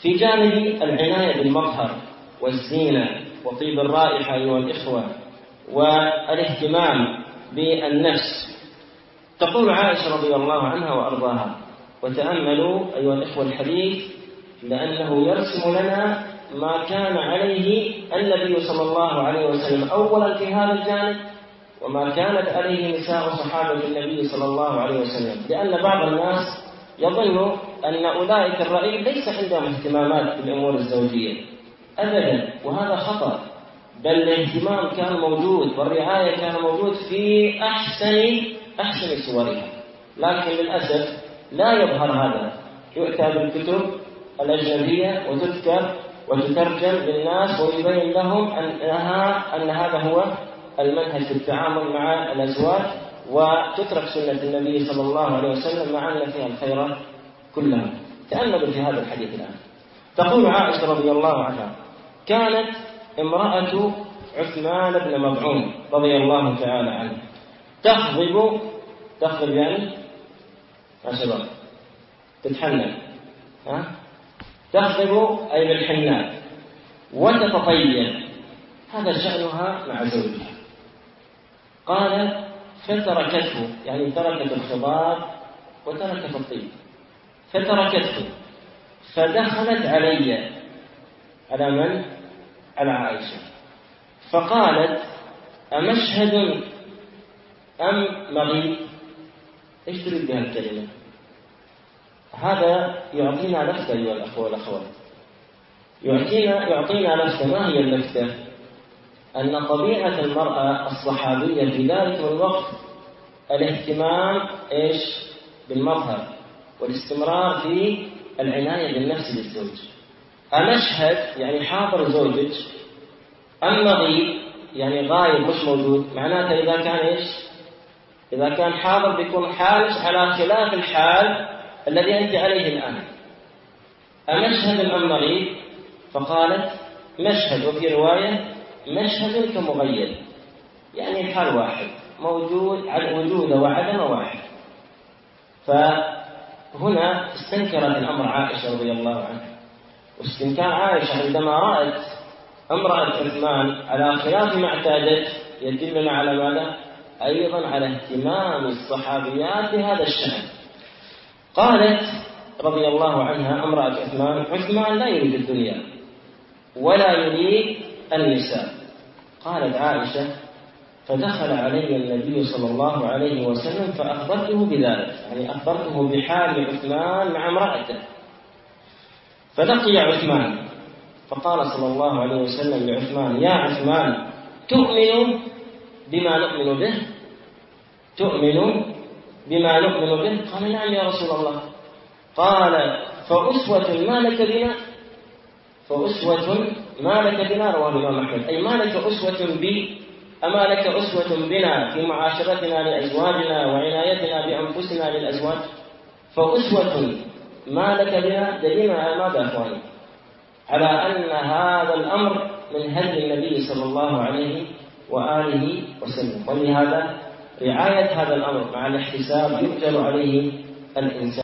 في جانب العناية بالمظهر والزينة وطيب الرائحة أيها الإخوة والاهتمام بالنفس، تقول عائشة رضي الله عنها وأرضاها، وتأملوا أيها الإخوة الحديث لأنه يرسم لنا ما كان عليه النبي صلى الله عليه وسلم أولا في هذا الجانب، وما كانت عليه نساء صحابة النبي صلى الله عليه وسلم. لأن بعض الناس يظن أن أولئك الرأي ليس عندهم اهتمامات بالأمور الزوجية أبدا، وهذا خطأ، بل الاهتمام كان موجود والرعاية كان موجود في أحسن صورها، لكن للأسف لا يظهر هذا. يؤتى بالكتب الأجنبية وتذكر وتترجم للناس ويبين لهم أن هذا هو المنهج في التعامل مع الأزواج، وتترك سنة النبي صلى الله عليه وسلم مع أن فيها الخير كلها. تأملوا في هذا الحديث الآن. تقول عائشة رضي الله عنها: كانت امرأة عثمان بن مظعون رضي الله تعالى عنه تخضب يعني ما شباب تتحنن، تخضب أي بالحنان، وتتطيب، هذا شأنها مع زوجها. قال: فتركته، يعني تركت الخضاب وتركت الطيب، فتركته فدخلت علي، على من؟ على عائشة، فقالت: أمشهد أم مغيب؟ إيش تريد بها الكلمة؟ هذا يعطينا لفتة أيها الأخوة والأخوات، يعطينا لفتة. ما هي اللفتة؟ أن طبيعة المرأة الصحابية في ذلك الوقت الاهتمام بالمظهر والاستمرار في العناية بالنفس للزوج. أمشهد يعني حاضر زوجك، أم مغيب يعني غايب مش موجود. معناته إذا كان حاضر بيكون حالك على خلاف الحال الذي أنت عليه الآن. أمشهد أم مغيب؟ فقالت: مشهد، وفي رواية مشهد كمغيب، يعني الحال واحد، موجود، وجود وعدم واحد. فهنا استنكرت الأمر عائشة رضي الله عنها. واستنكار عائشة عندما رأت امرأة عثمان على خلاف ما اعتادت يدلنا على ماذا؟ أيضا على اهتمام الصحابيات بهذا الشأن. قالت رضي الله عنها امرأة عثمان لا يريد الدنيا ولا يريد النساء. قالت عائشة: فدخل علي النبي صلى الله عليه وسلم فأخبرته بذلك، يعني أخبرته بحال عثمان مع امرأته. فلقي عثمان فقال صلى الله عليه وسلم لعثمان: يا عثمان، تؤمن بما نؤمن به؟ تؤمن بما نؤمن به؟ قال: نعم يا رسول الله. قال: فأسوة ما لك بنا؟ فأسوة ما لك بنا، رواه الإمام أحمد، أي ما لك أسوة بي؟ أما لك أسوة بنا في معاشرتنا لأزواجنا وعنايتنا بأنفسنا للأزواج؟ فأسوة ما لك بنا دليل على ماذا أخواني؟ على أن هذا الأمر من هدي النبي صلى الله عليه وآله وسلم. ولهذا رعاية هذا الأمر مع الاحتساب يؤجر عليه الإنسان.